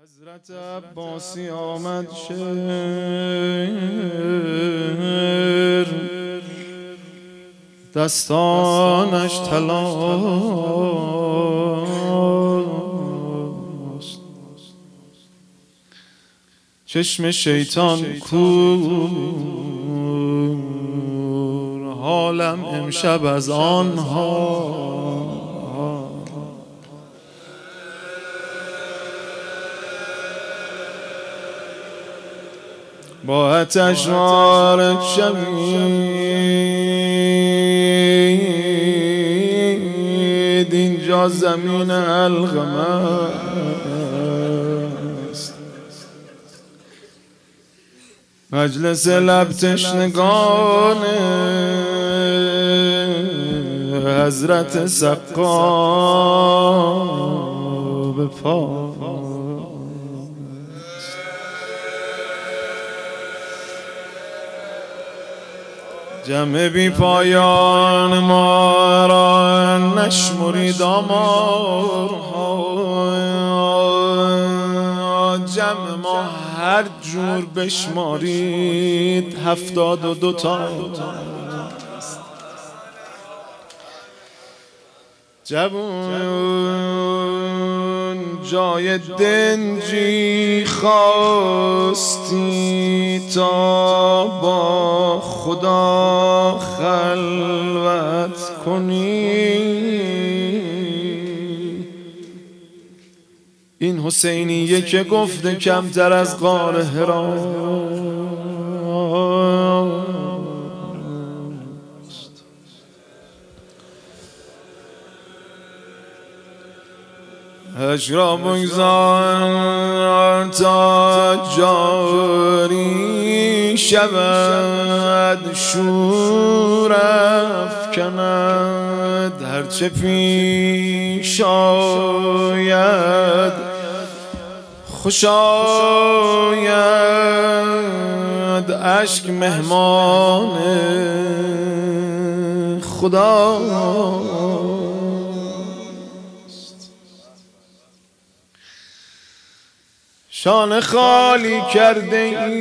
حضرت عباسی آمد شعر دستانش طلاست، چشم شیطان کور، حالم امشب از آنها. با آتش وارد شوید، اینجا زمین القم است، مجلس لب تشنگان حضرت سقا به پا. جمع بی پایان ما را نشمرید آمارها، جمع ما هر جور بشمارید 72 تا. جوون جای دنجی خواستی تا با خدا خلوت کنی، این حسینیه که گفته کمتر از غار حرا. را بگذار تا جاری شود، شور افکند هرچه پیش آید، خوش آید اشک مهمان خدا. شانه خالی کرده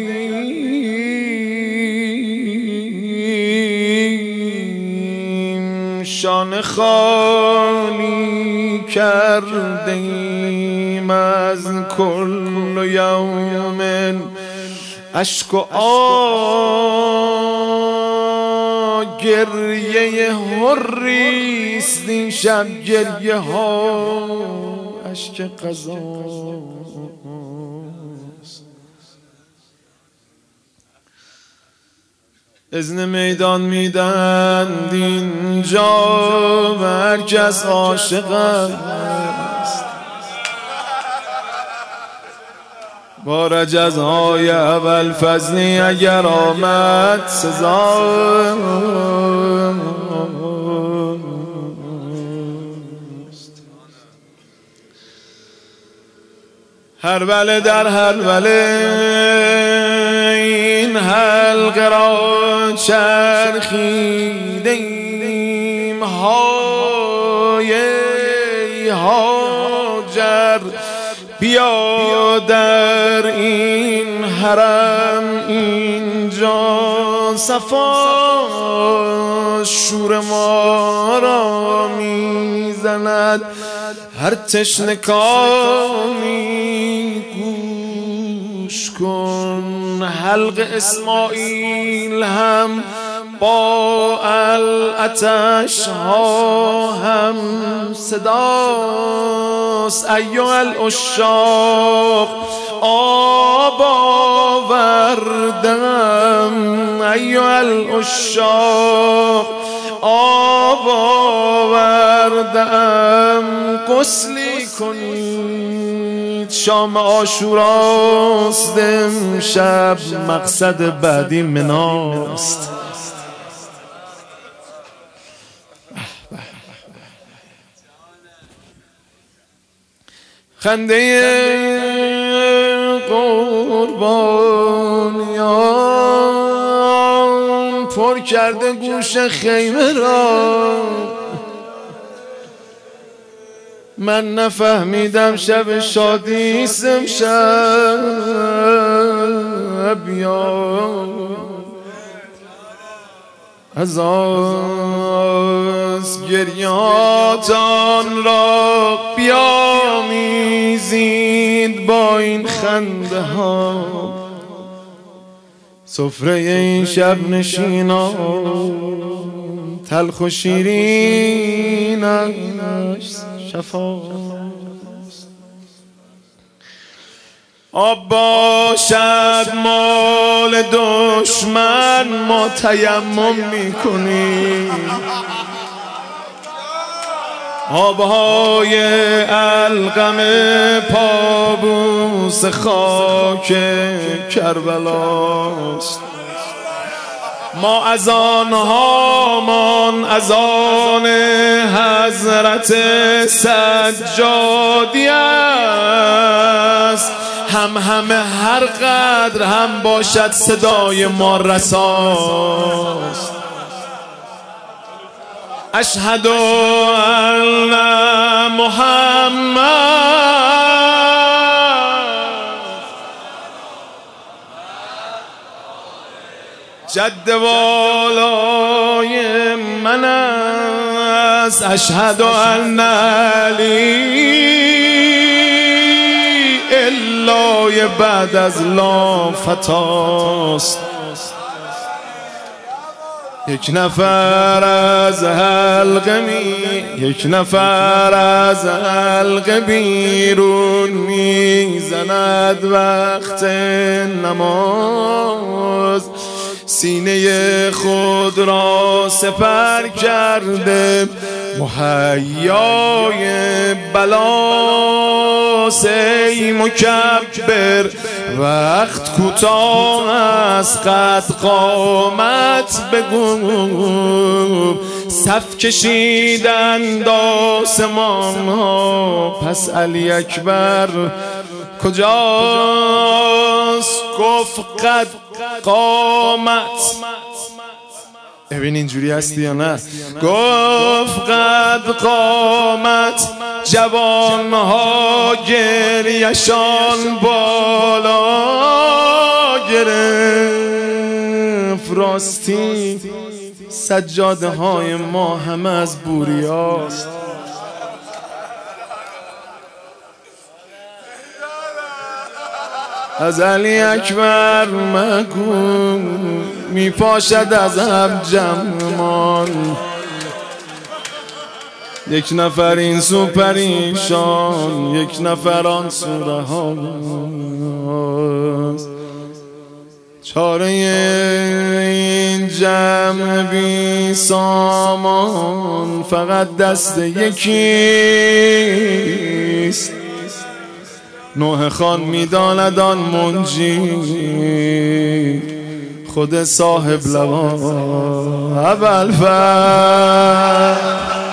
ایم، شانه خالی کرده ایم از کل یوم اشک و گریه حریست این شب، گریه ها اشک قضا. اذن میدان میدند اینجا و هر کس عاشق است، با رجزهای اول فضلی اگر آمد سزا. هر بله در هر بله این حلقه را چرخیدیم، های هاجر بیا در این حرم، اینجا صفا شور ما را میزند، هر تشنه کامی گوش کن. حلق اسماعیل هم با العطش ها هم صداست، ایها العشاق آب آوردم، ایها العشاق آب آوردم، غسلی کنید شام عاشوراست امشب، مقصد بعدی مناست. خنده قربانیان پر کرده گوش خیمه را، من نفهمیدم شب شادیست امشب یا از گریاتان را بیامیزید با این خنده ها. سفره این شب نشینان تلخ و شیرینش شفاست. آب باشد مال دشمن ما تیمم میکنیم، آبهای علقم پابوس خاک کربلاست. ما از آنهامان از آن حضرت سجادی است، همه هر قدر هم باشد صدای ما رساست. اشهد ان محمد جد والای من است. اشهد ان علی الای بعد از لا فتاست. یک نفر از حلقه بیرون میزند وقت نماز، سینه خود را سپر کرده مهیای بلاست. ای مکبر وقت کوتاه است، قد قامت بگو. صف کشیدند آسمان ها، پس علی اکبر کجاست؟ گفت قد قامت. ببین اینجوری هستی یا نه؟ گفت قد قامت، جوانها گریشان بالا گرفت. راستی سجاده های ما همه از بوریاست. از علی اکبر مگو میپاشد از ابجمان. یک نفر این سو پریشان، یک نفر آن سو رهاست. چاره این جمع بی سامان فقط دست یکیست. نوح خان میداند آن منجی خود صاحب لوا. ابوالفضل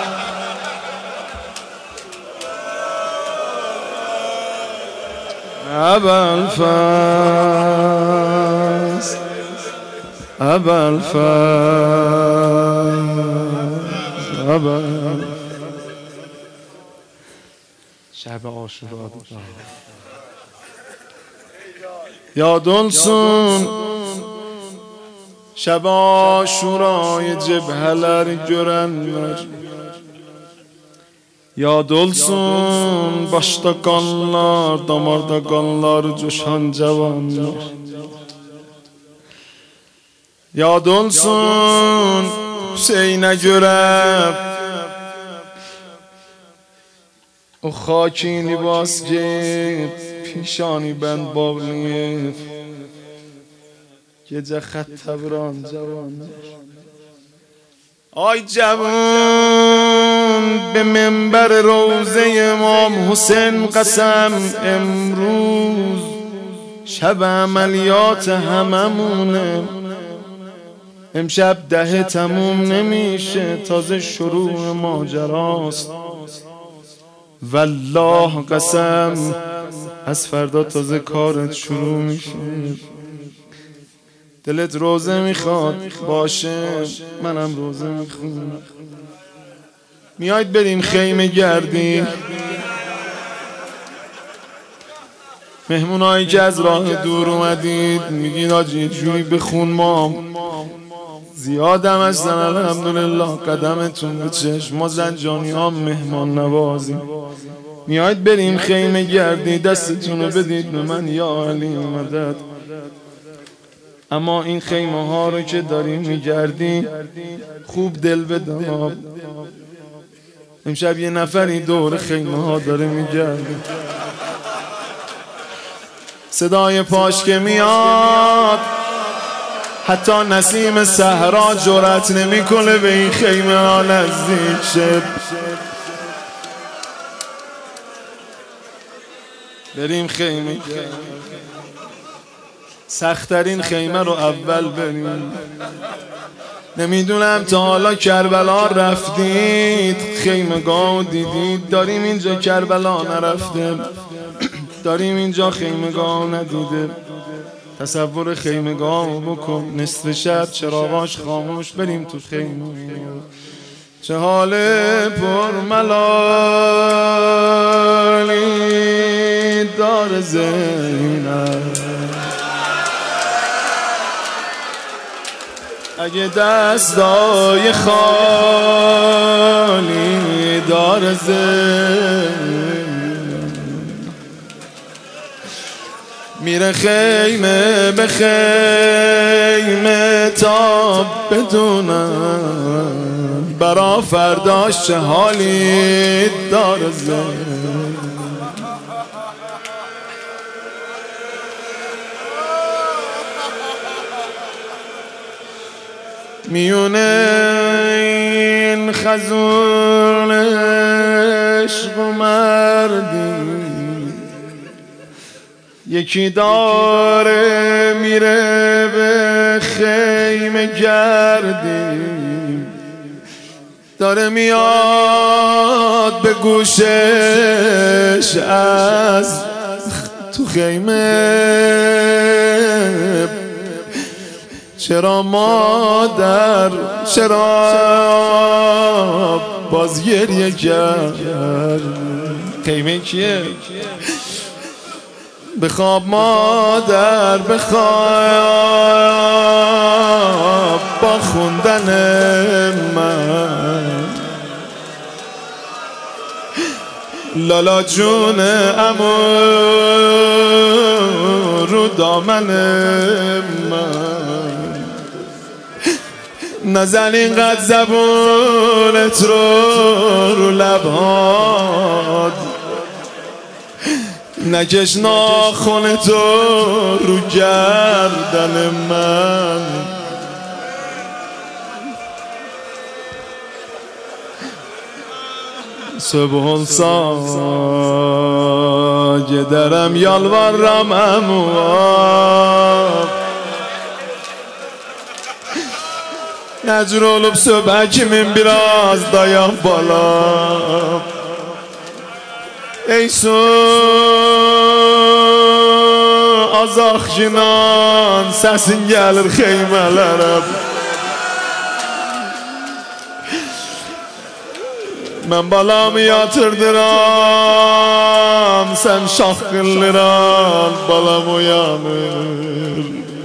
شب عاشورا یادونسون şeb aşurayı cebheler görenler. Yad olsun başta kanlar, damarda kanlar coşan cavanlar. Yad olsun Hüseyin'e göre o خاکی libas giyip پیشانی بند باقلیف gece خطبران جوان. آی جوان به منبر روزه امام حسین قسم، امروز شب عملیات هممونه، امشب 10 تموم نمیشه، تازه شروع ماجراست. والله قسم از فردا تازه کارت شروع میشه. دلت روزه میخواد باشه، منم روزه میخوام. میاید بریم خیمه گردی مهمونایی که از راه دور اومدید میگین آجی جوی بخون ما زیادم هستن الحمدلله قدمتون به چشم ما زنجانی ها مهمان نوازیم میاید بریم خیمه گردی دستتون رو بدید به من یا علی مدد اما این خیمه ها رو که داریم میگردیم خوب دل بدم امشب یه نفری دور خیمه ها داره میگرده صدای پاش که میاد حتی نسیم صحرا جرأت نمیکنه به این خیمه ها نزدیک شه بریم خیمه سخت‌ترین خیمه رو اول بریم نمیدونم تا حالا کربلا رفتید خیمگاه دیدید داریم اینجا کربلا نرفته داریم اینجا خیمگاه ندیده تصور خیمگاه بکن نصف شب چراغاش خاموش بریم تو خیمه چه حال پرملالی دار زینب اگه دستای خالی دار زینب میره خیمه به خیمه تا بدونم برا فرداش چه حالی داره میونه این خزون عشق و مردی یکی داره میره به خیمه گردی داره میاد به گوشش از تو خیمه چرا مادر چرا باز گریه کرد خیمه کیه؟ بخواب مادر بخواب با خوندن من لالا جون عمو رو دامن من نزن اینقدر زبونت رو لبهات نکش ناخن تو رو گردن من صبح ساگه درم یالوارم امواب نجر olup söbekimin biraz dayan balam ey su azaq jinan səsin gəlir xeymələrə mən balamı yatırdıram sən şaxqıllıran balam uyanır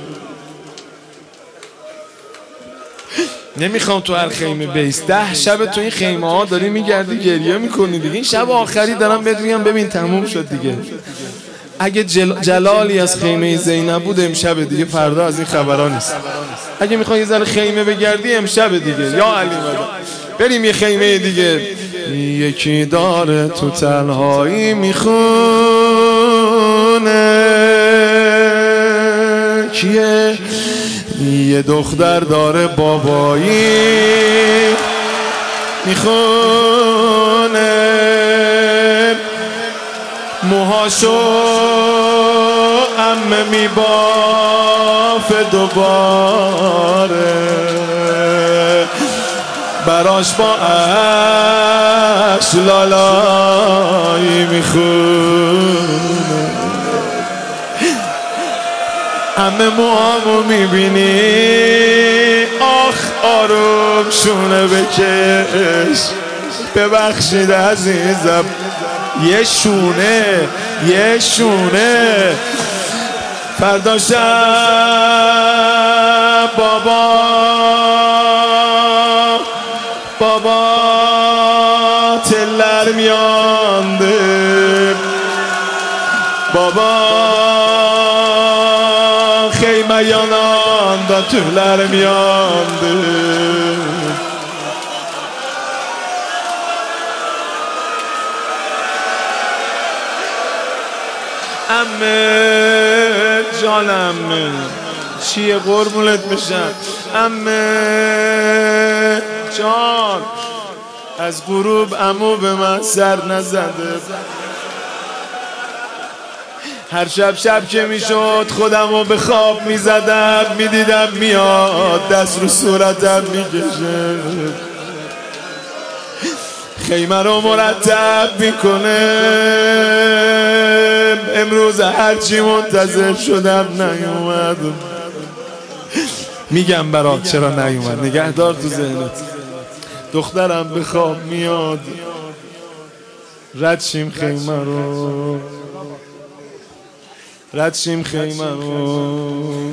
نمیخوام تو هر خیمه بیست 10 شب تو این خیمه ها داری میگردی گریه میکنی دیگه این شب آخری دارم بهت میگم ببین تموم شد دیگه اگه جلالی از خیمه زینب بود امشب دیگه فردا از این خبرها نیست اگه میخوای یه ذره خیمه بگردی امشب دیگه یا علی مدد بریم یه خیمه دیگه یکی داره تو تنهایی میخونه کیه یه دختر داره بابایی میخونه موهاشو عمه میبافه دوباره براش با اشلالایی میخونه همه موهامو میبینی آخ آروم شونه بکش ببخشید عزیزم یه شونه یه شونه. فردا شب بابا تلر میانده، بابا خیمه یانان دا تلر میانده. امه جانم چیه قربونت بشم امه جان، از غروب عمو به من سر نزده. هر شب که میشد خودمو به خواب میزدم، میدیدم میاد دست رو صورتم میکشه، خیمه رو مرتب میکنه. امروز هرچی منتظر شدم نیومد. میگم برات چرا نیومد، نگهدار تو ذهنت. دخترم به خواب میاد، رد شیم خیمه رو، رد شیم خیمه رو.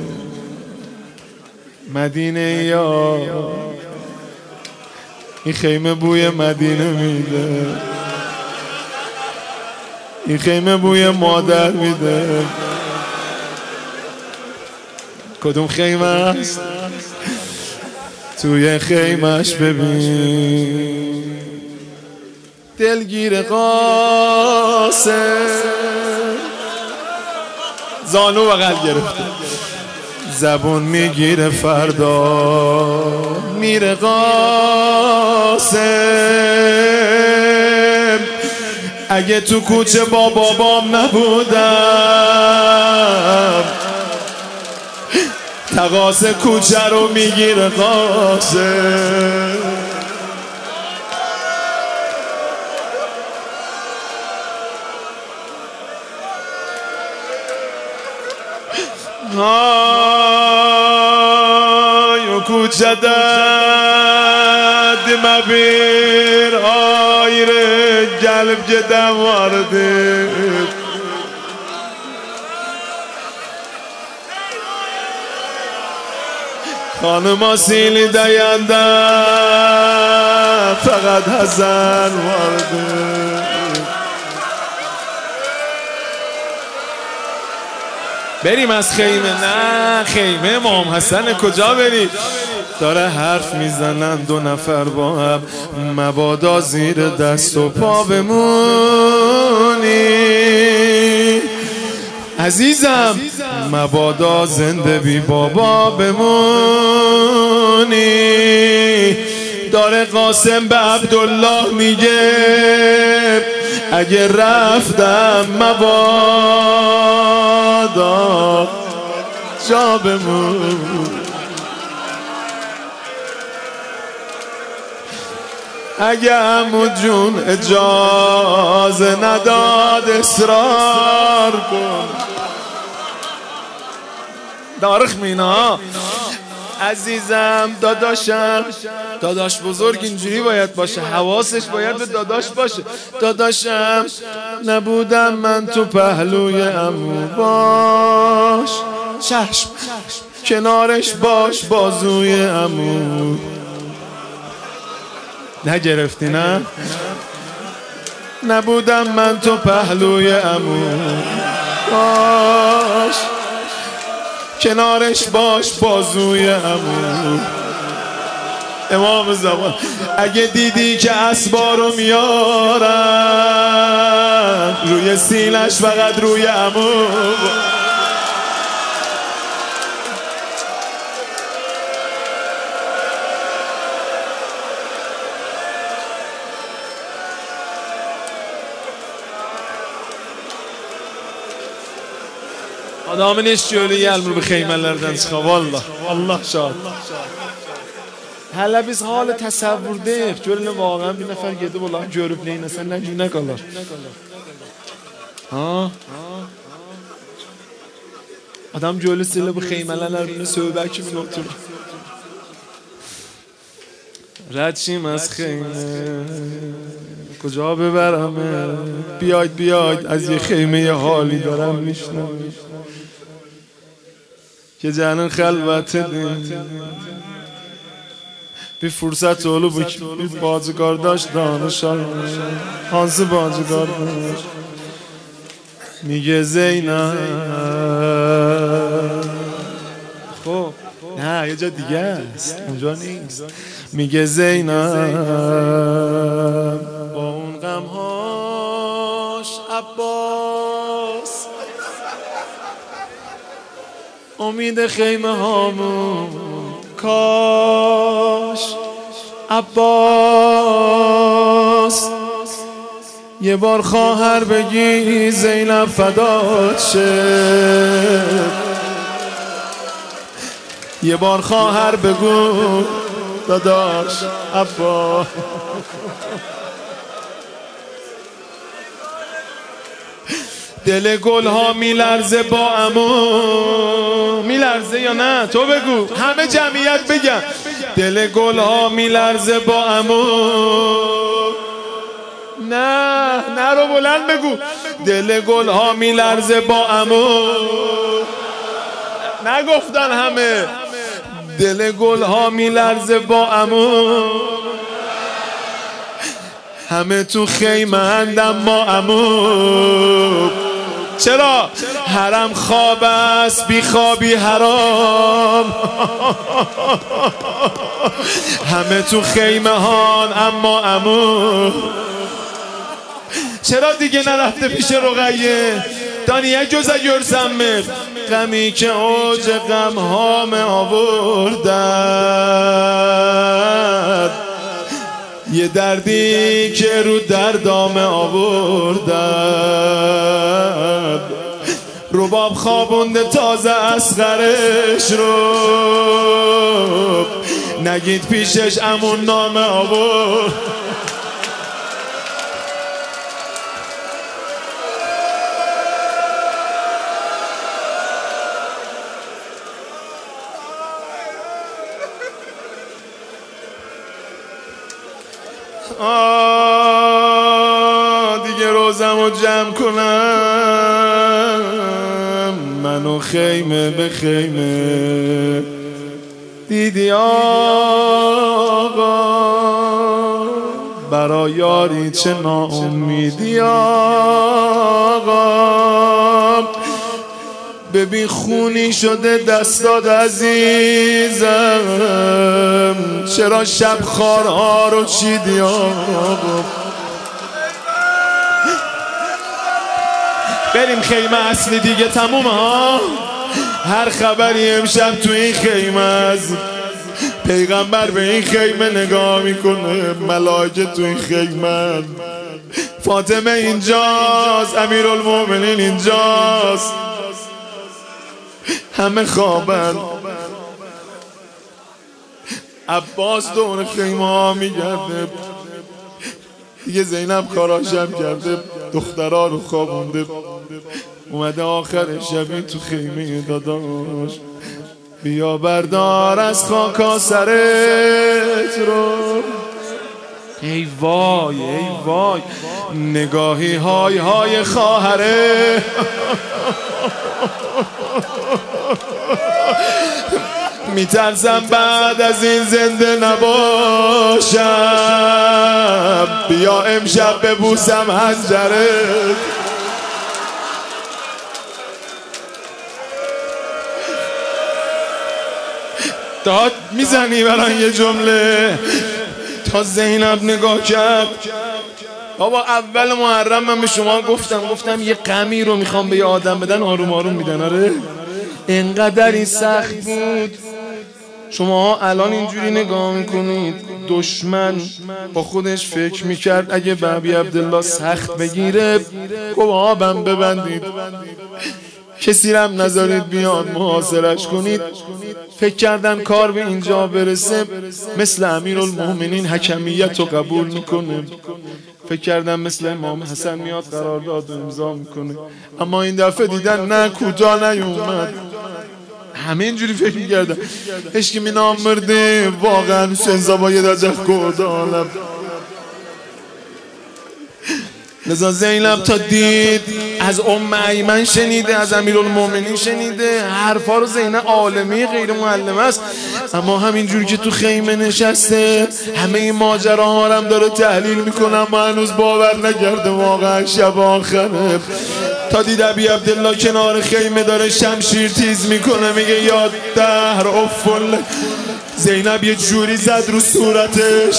مدینه یا این خیمه بوی مدینه میده، این خیمه بوی مادر میده. کدوم خیمه است؟ توی خیمش ببین دلگیر قاسم، زانو بغل گرفته، زبون میگیره فردا میره قاسم. اگه تو کوچه با بابام نبودم، تقاص کوچه رو میگیره قاسم. آی کوچه داد مبیر آیره قلب جدم وارده. خانم سیلی داینده فقط حسن وارده. بریم از خیمه. نه خیمه امام حسن کجا بریم؟ داره حرف میزنن دو نفر با هم، مبادا زیر دست و پا بمونی عزیزم، مبادا زنده بی بابا بمونی. داره قاسم به عبدالله میگه اگه رفتم مبادا جا بمون. اگه عمو جون اجازه نداد اصرار کن. دارخ مینا عزیزم، داداشم، داداش بزرگ اینجوری باید باشه، حواسش باید به داداش باشه. داداشم نبودم من تو پهلوی عمو، باش چشم کنارش باش بازوی عمو. نگرفتی نه؟ نبودم من تو پهلوی عمو، باش کنارش باش بازوی عمو. امام زمان اگه دیدی که اسبارو میارن روی سینش فقط روی عمو، adamın hiç yolu gelmir bu xeymələrdən çıxa vallah. Allah şahid. Hələ biz halı təsəvvürdəyik. Görün vaqəən bir nəfər gedib onları görüb neynəsən nə qalar. Ha? Adam gölüsüyle bu xeymələr bunu söhbət kimi oturur. Rəçim az xeymə کجا ببرم؟ بیاید از یه خیمه حالی دارم میشنم که جنن خلوت دیم بی فرصت اولو بی بازگار داشت دانشان هانس بازگار داشت میگه زینب خب نه یه جا دیگه است اونجا نیست میگه زینب با اون غمهاش عباس امید خیمه هامون کاش عباس یه بار خواهر بگی زینب فدات شه یه بار خواهر بگو داداش عباس دل گل ها میلرزه با عمو میلرزه یا نه تو بگو همه جمعیت بگن دل گل ها میلرزه با عمو نه رو بلند بگو دل گل ها میلرزه با عمو نگفتن همه دل گل ها میلرزه با عمو همه تو خیمه اندم ما عمو چرا؟ حرم خواب است بی خوابی حرام همه تو خیمه هان اما عمو چرا دیگه نرفته پیش رقیه دانیه جز یرزمه غمی که اوج غم هام آوردن یه دردی که رو دردام آوردن رباب خوابونده تازه اصغرش رو نگید پیشش امون نامه آورد دیگه روزمو جمع کنم منو خیمه به خیمه دیدی آقا برا یاری چه ناامیدی آقا ببین خونی شده دستات عزیزم چرا شب خارها رو چیدی آقا بریم خیمه اصلی دیگه تمومه ها هر خبری امشب تو این خیمه از پیغمبر به این خیمه نگاه میکنه ملائکه تو این خیمه فاطمه اینجاست امیرالمومنین اینجاست همه خوابن عباس دور خیمه ها میگرده دیگه زینب کاراشم کرده دخترها رو خوابونده اومده آخر شبی تو خیمه داداش بیا بردار از خاکا سرت رو ای وای نگاهی های خواهره میترسم بعد از این زنده نباشم بیا امشب ببوسم حنجرت داد میزنی برای یه جمله تا زینب نگاه کرد بابا اول محرم من به شما گفتم یه غمی رو میخوام به یه آدم بدن آروم آروم میدن آره اینقدر این سخت بود شما الان اینجوری نگاه میکنید دشمن با خودش فکر میکرد اگه به ابی عبدالله سخت بگیره گفت آبم ببندید کسی رم نذارید بیان محاصرش کنید فکر کردن کار به اینجا برسه مثل امیرالمومنین حکمیت رو قبول میکنه فکر کردم مثل امام حسن میاد قرارداد و امضا میکنه اما این دفعه دیدن نه کوتاه نیومد همه اینجوری فکر میکردن هشکی می نامرده واقعا حسین زبا یه درجه کردالم لذا زینب تا دید از ام ایمن شنیده، از امیرالمومنین شنیده، حرفا رو زینب عالمی غیر معلمه است، اما همینجوری که تو خیمه نشسته همه این ماجراها رو هم داره تحلیل میکنه، اما هنوز باور نکرده واقعا شب آخره. تا دید ابی عبدالله کنار خیمه داره شمشیر تیز میکنه، میگه یا دهر افل. زینب یه جوری زد رو صورتش،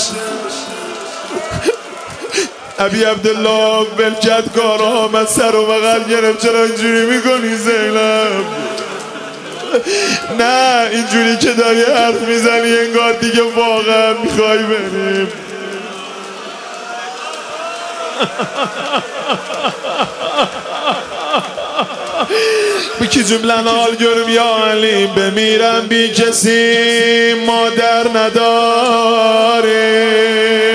ابی عبدالله ولکت کارا آمد سر و بغل گرفت. چرا اینجوری میکنی زینب؟ نه اینجوری که داری حرف میزنی انگار دیگه واقعا میخوای بریم. بکی جملن حال گرم یا علی، بمیرم بی کسی مادر نداره.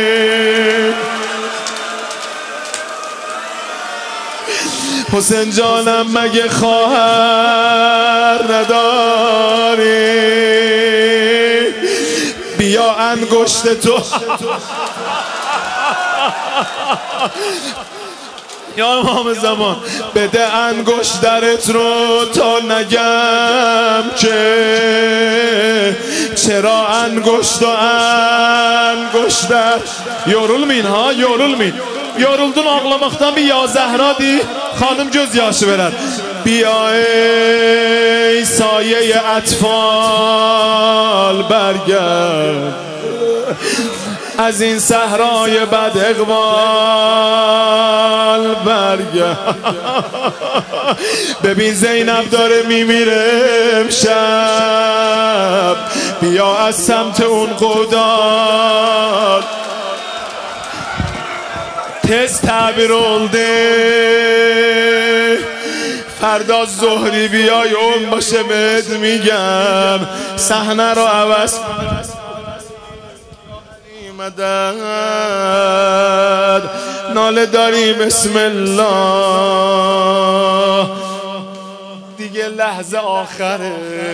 حسین جانم مگه خواهر نداری؟ بیا انگشت تو یا امام زمان بده انگشترت رو تا نگم که چرا انگشت و انگشتر yorulmayın ha yorulmayın. Yoruldun ağlamaktan bir ya Zehra di hanım gözyaşı verer. بیا ای سایه اطفال برگرد از این صحرای بد اقبال برگرد. ببین زینب داره میمیره امشب، بیا از سمت اون قودال. تز تعبیر oldu فردا ظهری بیای اون باشه بهت میگم صحنه رو عوض مدد ناله داری بسم الله دیگه لحظه آخره.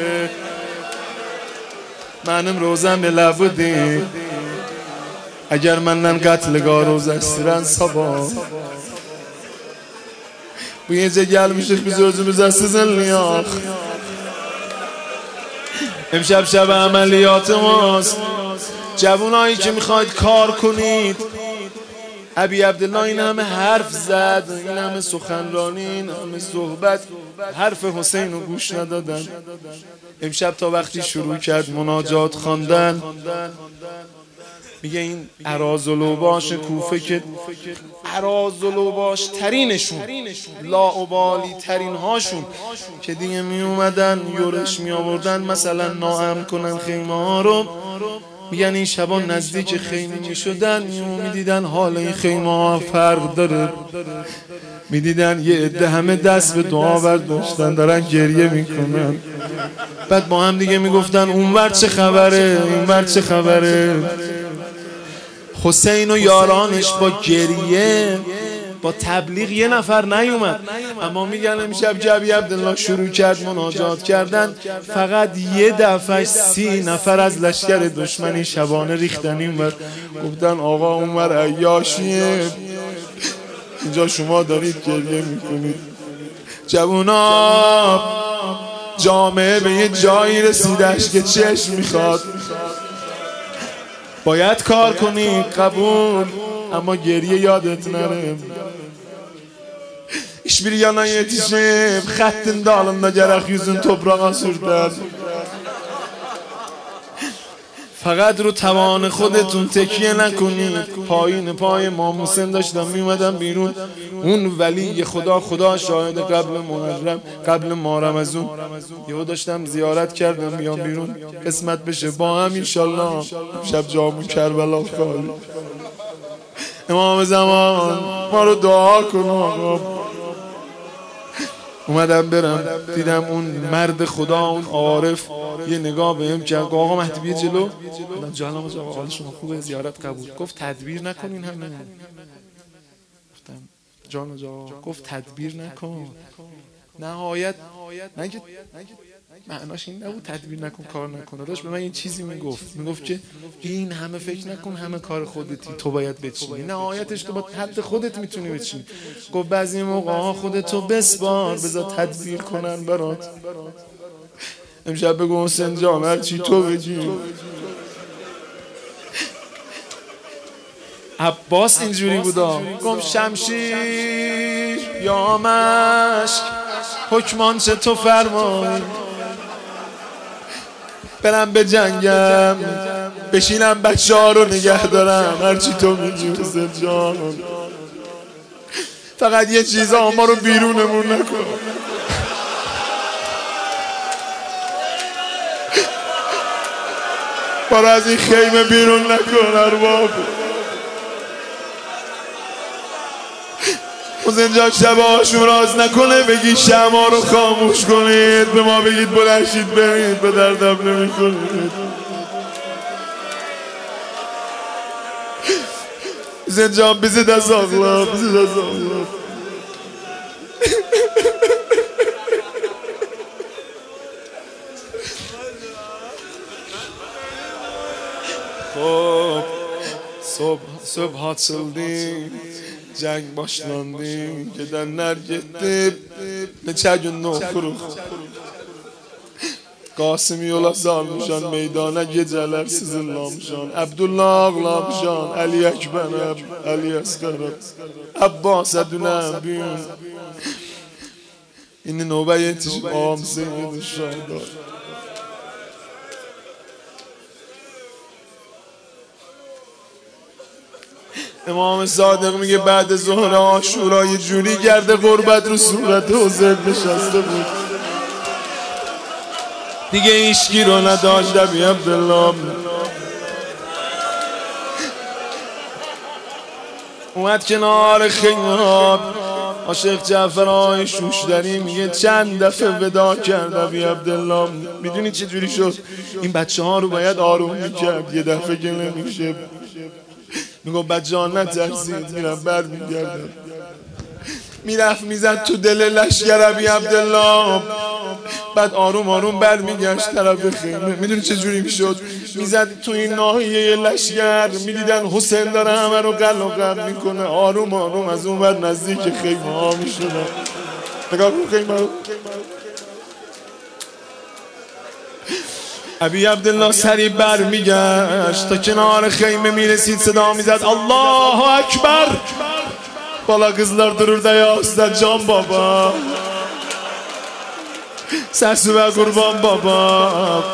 منم روزم به لبودی اگر منن قتلگاه روز استیرن sabah bu gece gelmiştik biz özümüze sizin liyak. امشب شب عملیات ماست. جوانایی که میخواید کار کنید، ابی عبدالله این همه حرف زد، این همه سخنرانی، این همه صحبت، حرف حسین رو گوش ندادن. امشب تا وقتی شروع کرد مناجات خواندن، میگه این اراذلوباش کوفه که اراذلوباش ترینشون، لاابالی ترین هاشون که دیگه می اومدن یورش می آوردن مثلا ناامن کنن خیمه ها رو، میگن این شبا نزدیک خیمه می شدن می دیدن حال این خیمه ها فرق داره، می دیدن یه عده همه دست به دعا برداشتن دارن گریه میکنن. بعد با هم دیگه میگفتن اونور چه خبره اینور چه خبره. حسین و یارانش با گریه با تبلیغ یه نفر نیومد، اما میگن امشب ابی عبدالله شروع کرد مناجات کردن، فقط یه دفعه 30 نفر از لشکر دشمنی شبانه ریختن اینور، گفتن آقا اونور عیاشیه اینجا شما دارید گریه میکنید. جوونا جامعه به یه جایی رسیدش که چشم میخواد، باید کار کنی قبول، اما گریه یادت نره. Hiçbir yana yetişip xəttin dalında gərək yüzün toprağa sürdər. فقط رو توان خودتون تکیه نکنید. پایین پای امام حسین داشتم میومدم بیرون، اون ولی خدا شاهد قبل ماه رمضان یهو داشتم زیارت کردم بیام بیرون، قسمت بشه با هم انشالله شب جامون کربلا خالی. امام زمان ما رو دعا کن آقا. اومدم برم دیدم اون مرد خدا، اون عارف یه نگاه بهم کرد، آقا مهدی بیا جلو. گفتم جانم آقا حال شما خوبه؟ زیارت قبول. گفت تدبیر نکنین همه. گفتم جان آقا. گفت تدبیر نکن. نهایت نگه معناش این نبود تدبیر نکن کار نکن. داشت به من این چیزی میگفت که این همه فکر نکن همه کار خودتی، تو باید بچینی. نهایتش تو با حد خودت میتونی بچینی. گفت بعضی موقع خودتو بسپار بذار تدبیر کنن برات. امشب بگو حسین جان هرچی تو بگی. عباس اینجوری بودا. گفت شمشیر یا مشک حکمان چه تو فرمای، برم به جنگم بشینم بچه ها رو نگه دارم هرچی تو میگی حسین جان. فقط یه چیزا ما رو بیرونمون نکن. ما رو از این خیمه بیرون نکن ارباب. حسین جان شب آشوراست نکنه بگی شمع رو خاموش کنید، به ما بگید بلند برید، به دردم نمی کنید. حسین جان بزید از آقلا، بزید از آقلا. خب صبح حاصلدیم جنگ başlandı gidenler gitti neçə gün oxuruq Qasım yola salmışan meydana gecələr sızınlamışan Abdullah ağlamışan Ali Əkbərəm Ali Əsqərəm Abbasa dünəm gün İndi növbə yetişib ağam Seyyid Şəhda امام صادق میگه بعد ظهر عاشورا یه جوری گرده غربت رو صورت حسین نشسته بود دیگه هیچکی رو نداشت. ابی عبدالله اومد کنار خیمه عاشق جعفر آقای شوشتری میگه چند دفعه ودا کرد ابی عبدالله. میدونی چه جوری شد؟ این بچه ها رو باید آروم میکرد، یه دفعه که نمیشه میگو بچه ها نترسید میرم بر میگردم. میرفت میزد تو دل لشگر ابی عبدالله بعد آروم آروم بر میگشت طرف خیمه. میدونی چه جوری میشد؟ میزد تو این ناحیه لشگر میدیدن حسین داره همه رو قلق میکنه. آروم آروم از اون بر نزدیک خیمه ها میشدن. نگاه کن خیمه رو. ابی عبدالله سریع بر میگشت تا کنار خیمه میرسید صدا میزد الله اکبر. بالا قızlar durur da yasda can baba سرسو و قربان بابا.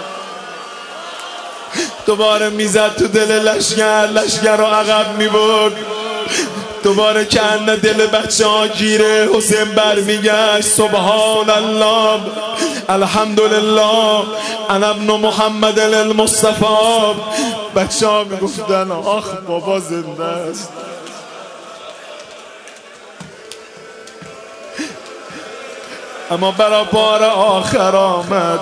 دوباره میزد تو دل لشگر رو عقب میبرد. دوباره کنه دل بچه ها گیره. حسین بر میگشت سبحان الله الحمدلله انا ابن محمد المصطفى. بچه ها میگفتن آخ بابا زنده است. اما برا بار آخر آمد.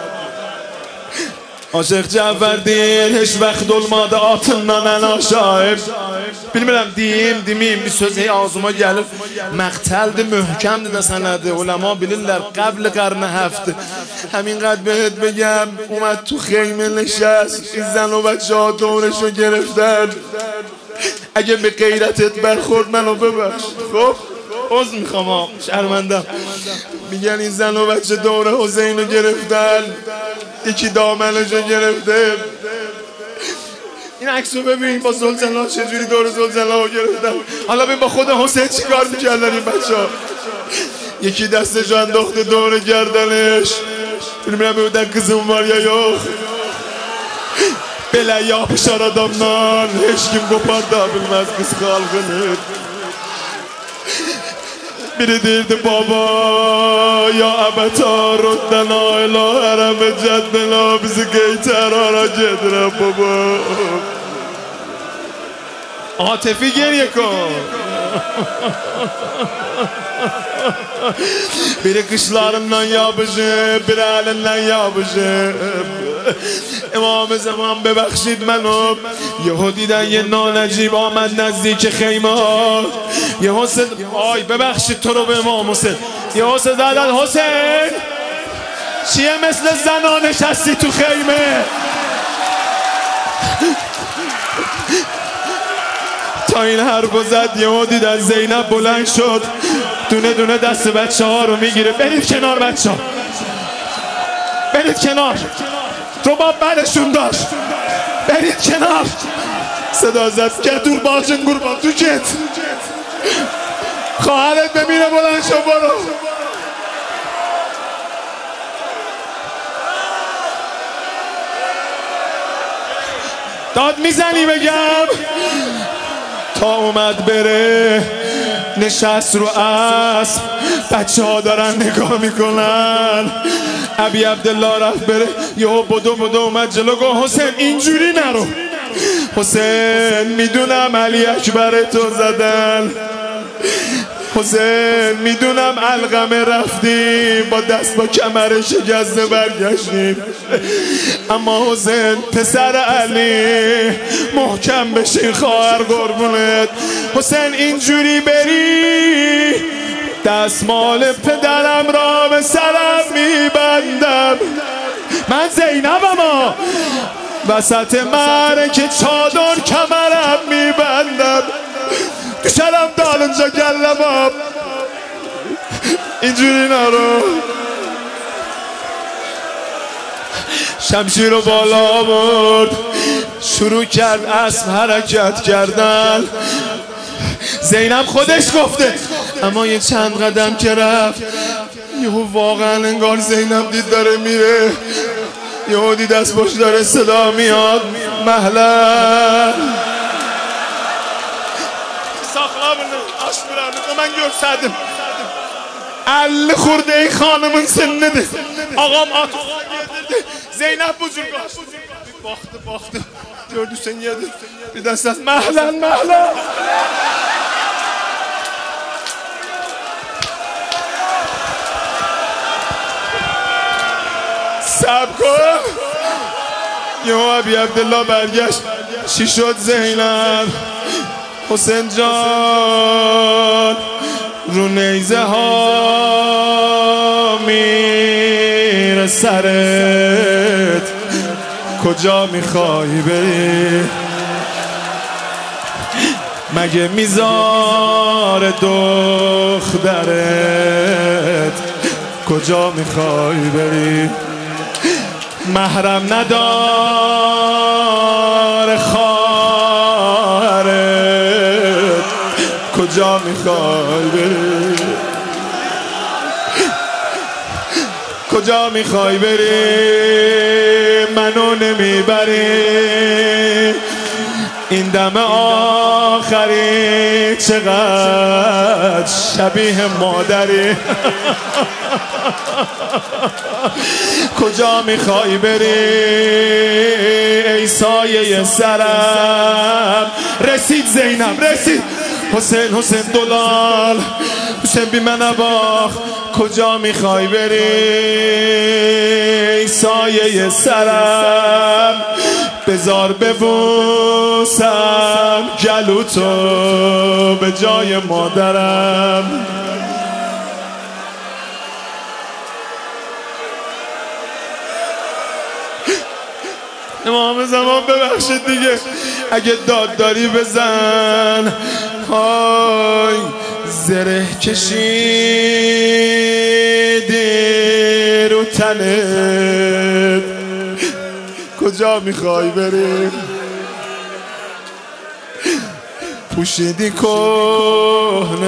Aşık Cafer değil hiç vaxt olmadı atından ana şahib. Bilmirəm demeyim bir söz ağzıma gəlib. Məqtəldir, möhkəmdir də sənədi. Ulema bilirlər qəbl qarni həfti. Həmin qəd بهت بگم اومد تو خیمه نشست. این زن و بچه ها دورشو گرفتن. اگه به غیرتت برخورد منو ببخش. خب عذر میخوام آقا شرمندم. میگن این زن و بچه دور حسین رو گرفتن. یکی دامنشو گرفته. این عکس رو ببین با زلزله چجوری دور زلزله رو گرفتن. حالا ببین با خود حسین چی کار میکردن این بچه ها. یکی دستشو انداخته دور گردنش. bilmirəm evdən qızım var ya yox. Belə yapışar adamdan heç kim qoparda bilməz qız xalqını. Biri deyirdi baba ya əbətə röddənə ilə ərəmə cəddənə bizi qeytərara gedirəm baba. Atifi geriye kal. Biri kışlarımdan yapışıp, biri elinden yapışıp. امام زمان ببخشید منو. یهو دیدن یه نانجیب آمد نزدیک خیمه ها. یهو آی ببخشید تو رو به امام حسین. یهو زدن حسین چیه مثل زنا نشستی تو خیمه؟ تا این حرفو زد یهو دیدن زینب بلند شد دونه دونه دست بچه ها رو میگیره. برید کنار بچه ها، برید کنار، رباب برشون داشت، برید کنار. صدا زد گدور باجن گربان تو جت، خواهرت ببینه بلند شو برو. داد میزنی بگم تا اومد بره. نشست رو اسب، بچه ها دارن نگاه میکنن. ابی عبدالله رفت بره، یهو بدو اومد جلو گفت حسین اینجوری نرو. حسین میدونم علی اکبر تو زدن، حسین میدونم علقمه رفتیم با دست با کمر شکسته برگشتیم، اما حسین پسر علی محکم بشین خواهر قربونت. حسین اینجوری بری دستمال پدرم را به سرم میبندم. من زینبم وسط معرکه چادر کمرم میبندم. تو شرم دال اونجا گلم اینجوری نرو. شمشیر رو بالا برد، شروع کرد اسب حرکت کردن. زینب خودش گفته، اما یه چند قدم که رفت یهو واقعا انگار زینب دید داره میره. یهو دید از پشت داره صدا میاد مهلا من gösterdim. 50 خورده ای خانımın sınnedir. Ağam at yedirdi. Zeynep buzurga. Baktı. Gördü sen yedi. Bir de ses mehlen. صبر کن. یهو ابی عبدالله برگشت. چی شد زینب؟ حسین جان رو نیزه ها میره سرت، کجا میخوای بری؟ مگه میذاره دخترت؟ کجا میخوای بری؟ محرم نداره خواهرت، کجا میخوای بری؟ کجا میخوای بری؟ منو نمیبری؟ این دم آخری چقدر شبیه مادری. کجا میخوای بری ای سایه سرم؟ رسید زینب رسید. حسین دلال، حسین بی من باخ. کجا میخوای بری ای سایه سرم؟ بذار ببوسم گلوتو به جای مادرم. امام زمان ببخشید دیگه، اگه داد داری بزن. های زره کشیدی رو تنت، کجا میخوای بری؟ پوشیدی کهنه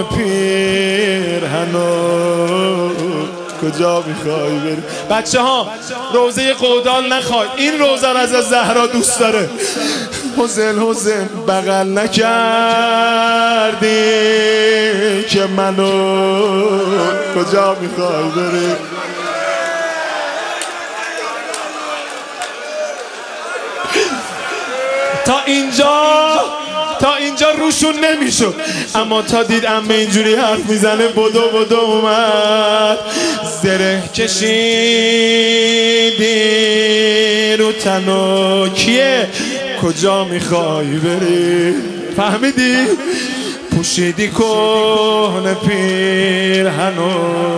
پیرهنو، کجا میخوای بری؟ بچه ها روزه قودال نخوای، این روزه رو از زهرا دوست داره. حسین بغل نکردی که منو، کجا میخوای بری؟ تا اینجا روشون نمیشد، اما تا دید عمه اینجوری حرف میزنه بدو اومد. زره کشیدی رو دو تنو کیه کجا میخوای بری فهمیدی پوشیدی کهنه پیرهنو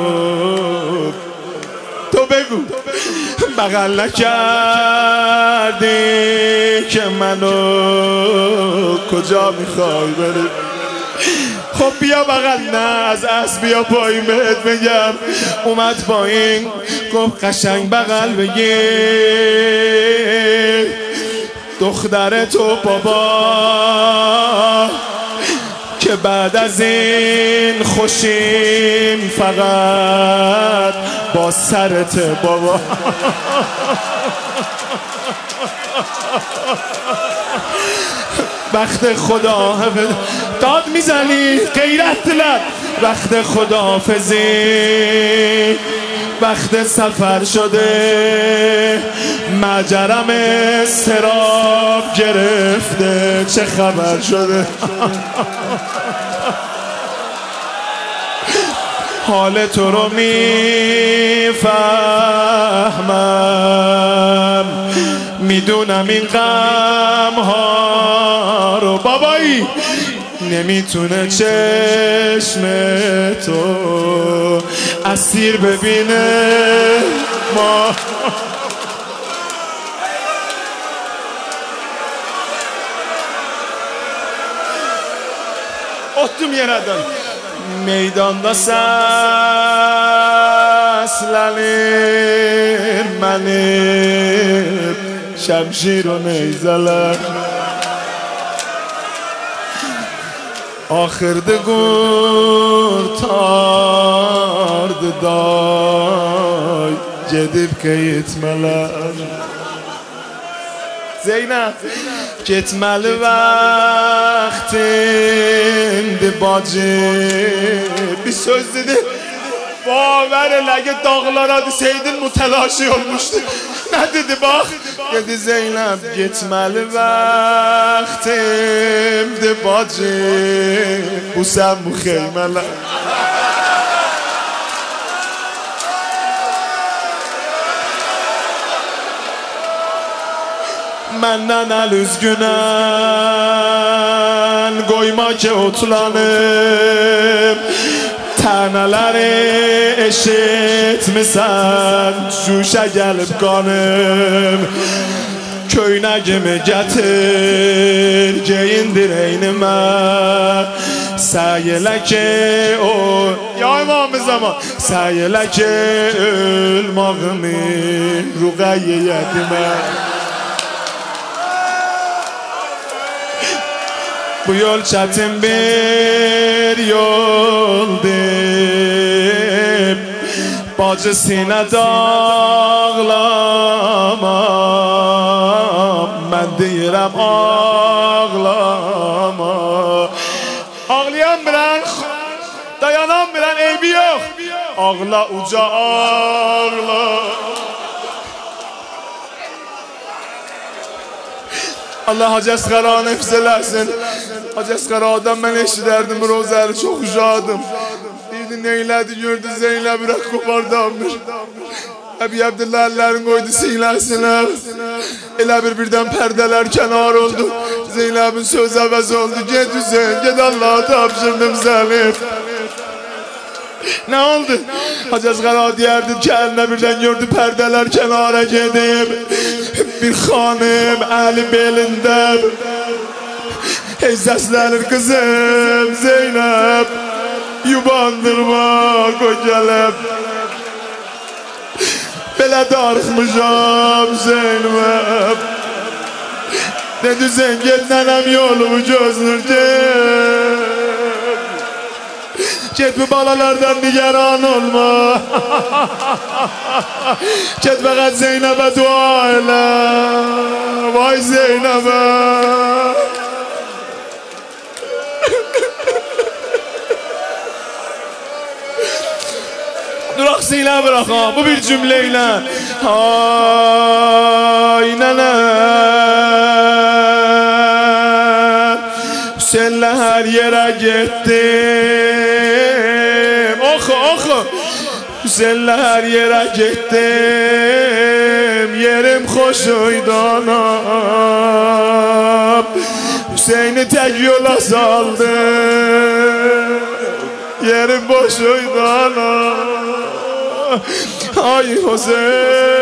تو بگو بغل نکردی که منو کجا میخوای بری خب بیا بغل نه از اسب بیا پایین بهت بگم اومد پایین گفت قشنگ بغل بگیر دختر تو بابا که بعد از این خوشیم فقط با سرت بابا وقت خدا داد میزنی غیرت دلت وقت خداحافظی وقت سفر شده مجرم استراب گرفته چه خبر شده حال تو رو میفهمم میدونم این غم ها رو بابایی نمیتونه چشم تو اسیر ببینه ما Ottum yaradan meydanda seslenir benim şemşir o neyzeler Ahırda kurtardı day Gedib gitmeler Zeynep Gitmeli vaktimdi bacı Bir söz dedi Baver elege dağlara deseydin mutelaşı olmuştu Ne dedi bak Dedi Zeynep gitmeli vaktimdi bacı Bu sen bu xeymeler Məndən əl üzgünən Qoyma ki otlanım Tənələri eşitmisən Cuşa gəlib qanım Köynəgimi gətir Geyindir eynimə Səy elə ki o Ya imam-ı zaman Səy elə ki ölmağımı Ruqayyə yədimə Bu yol çetin bir yoldur Bacı sinə dağlamam Mən deyirəm ağlama Ağlayan bilən, dayanan bilən eybi yox Ağla uca ağla Allah Hacı Əsqəranı hifz eləsin Hacı Əsqəradan mən eşiderdim Rozəri çox uşadım Deyirdi neylədi gördü Zeynəb ürək qopardanmış Əbi Abdullah əllərin qoydu sinəsinə Elə birdən pərdələr kənar oldu Zeynəbin söz əvəz oldu Ged Hüseyin ged Allah'a tapşırdım səni Ne oldu? Hacı Əsqəra deyərdi ki əlinə birdən gördü pərdələr kənara gedib Bir xanım əli belində Ey səslənir kızım Zeynəb Yubandırma qogələm Belə darıxmışam Zeynəb Ne düzen get nənəm yolumu gözlür Get bu balalardan nigaran olma Get fəqət Zeynəbə dua elə Vay Zeynəbə Duraq Zeynəb bırax bu bir cümlə ilə Ay nənə Hüseyinlə hər yerə getdim Oxu Hüseyinlə hər yerə getdim yerim hoş oydanam Hüseyin'i tek yola saldı yerim boş oydanam Ay Hüseyin